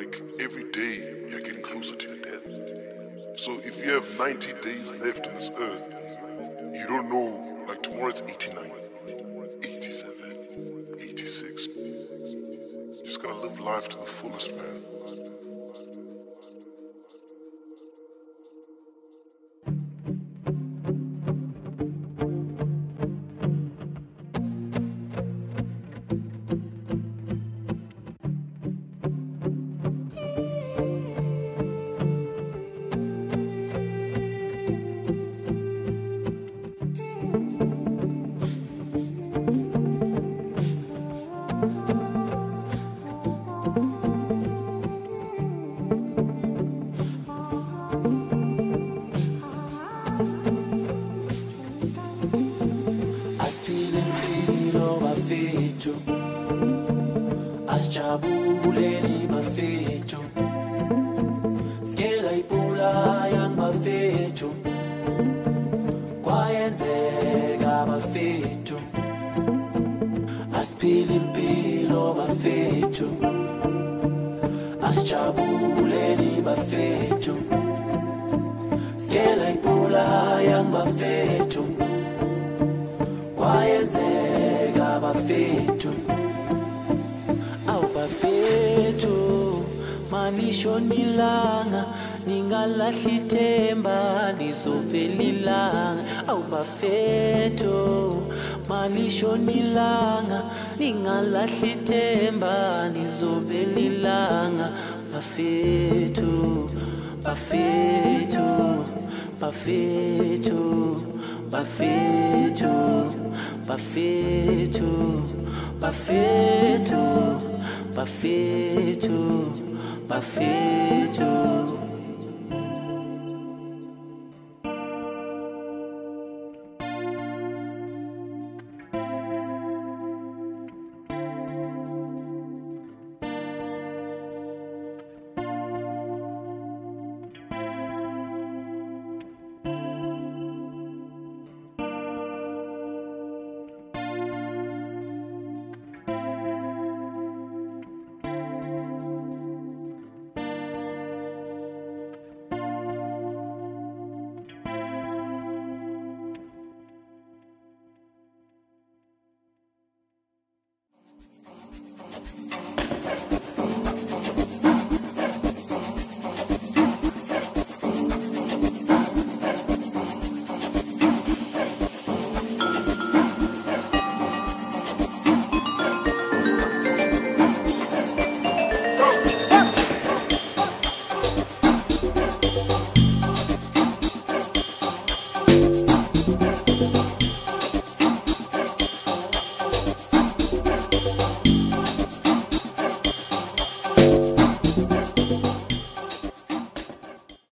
like every day you're getting closer to your death. So if you have 90 days left on this earth, you don't know, like tomorrow it's 89, 87, 86. You just gotta live life to the fullest, man. Asijabuleni bafethu, skela ipula yang bafethu, kwayenzeka bafethu. Asiphile impilo bafethu, asijabuleni bafethu, skela ipula yang bafethu, kwayenzeka bafethu. Bafethu manisho nilanga ningalahli ithemba lizovelilanga. Awu bafethu manisho nilanga ningalahli ithemba lizovelilanga. Bafethu bafethu bafethu bafethu bafethu bafethu Bafethu, bafethu.